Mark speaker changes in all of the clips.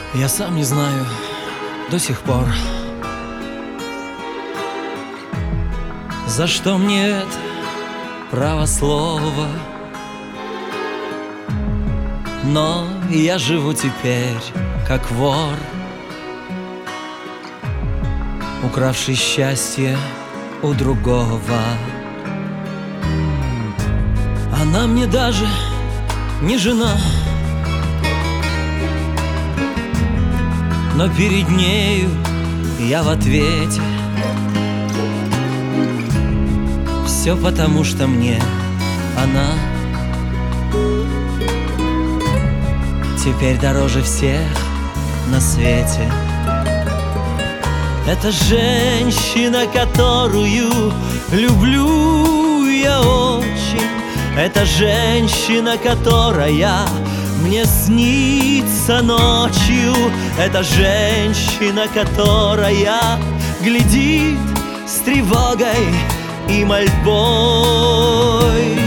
Speaker 1: Я сам не знаю до сих пор, за что мне это право слова. Но я живу теперь как вор, укравший счастье у другого. Она мне даже не жена, но перед нею я в ответе. Все потому, что мне она теперь дороже всех на свете. Это женщина, которую люблю я очень. Это женщина, которая мне снится ночью. Это женщина, которая глядит с тревогой и мольбой.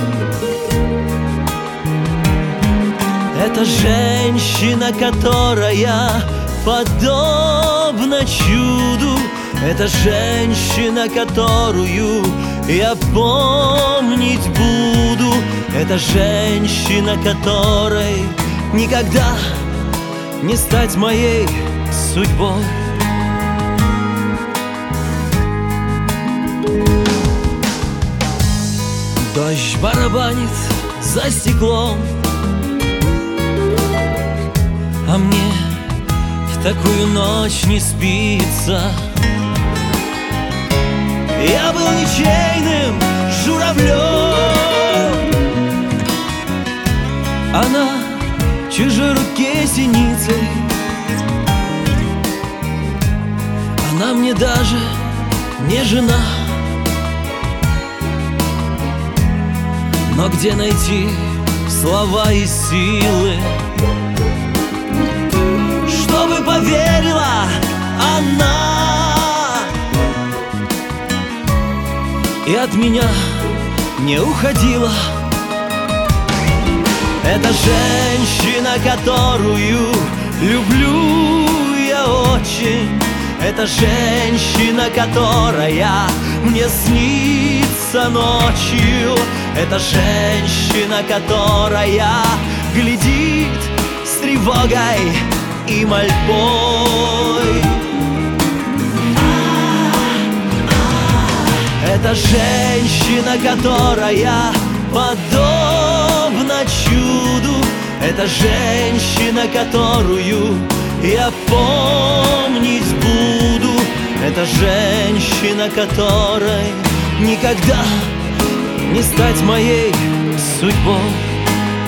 Speaker 1: Это женщина, которая подобна чуду. Это женщина, которую я помнить буду. Это женщина, которой никогда не стать моей судьбой. Дождь барабанит за стеклом, а мне в такую ночь не спится. Я был ничейным журавлем, она в чужой руке синицей. Она мне даже не жена, но где найти слова и силы, чтобы поверила она и от меня не уходила. Это женщина, которую люблю я очень. Это женщина, которая мне снится ночью. Это женщина, которая глядит с тревогой и мольбой. Это женщина, которая подобна чуду. Это женщина, которую я помнить буду. Это женщина, которой никогда не стать моей судьбой.